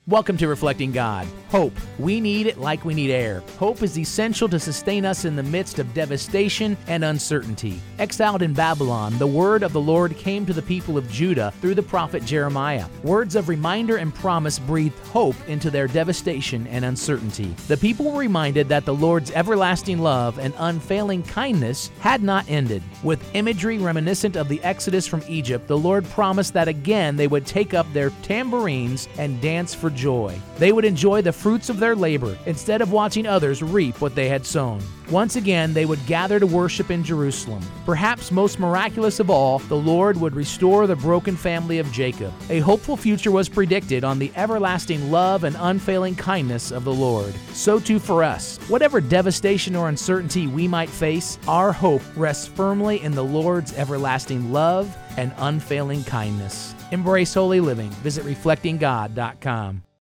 Welcome to Reflecting God. Hope. We need it like we need air. Hope is essential to sustain us in the midst of devastation and uncertainty. Exiled in Babylon, the word of the Lord came to the people of Judah through the prophet Jeremiah. Words of reminder and promise breathed hope into their devastation and uncertainty. The people were reminded that the Lord's everlasting love and unfailing kindness had not ended. With imagery reminiscent of the Exodus from Egypt, the Lord promised that again they would take up their tambourines and dance for joy. They would enjoy the fruits of their labor instead of watching others reap what they had sown. Once again, they would gather to worship in Jerusalem. Perhaps most miraculous of all, the Lord would restore the broken family of Jacob. A hopeful future was predicted on the everlasting love and unfailing kindness of the Lord. So too for us. Whatever devastation or uncertainty we might face, our hope rests firmly in the Lord's everlasting love and unfailing kindness. Embrace holy living. Visit reflectinggod.com.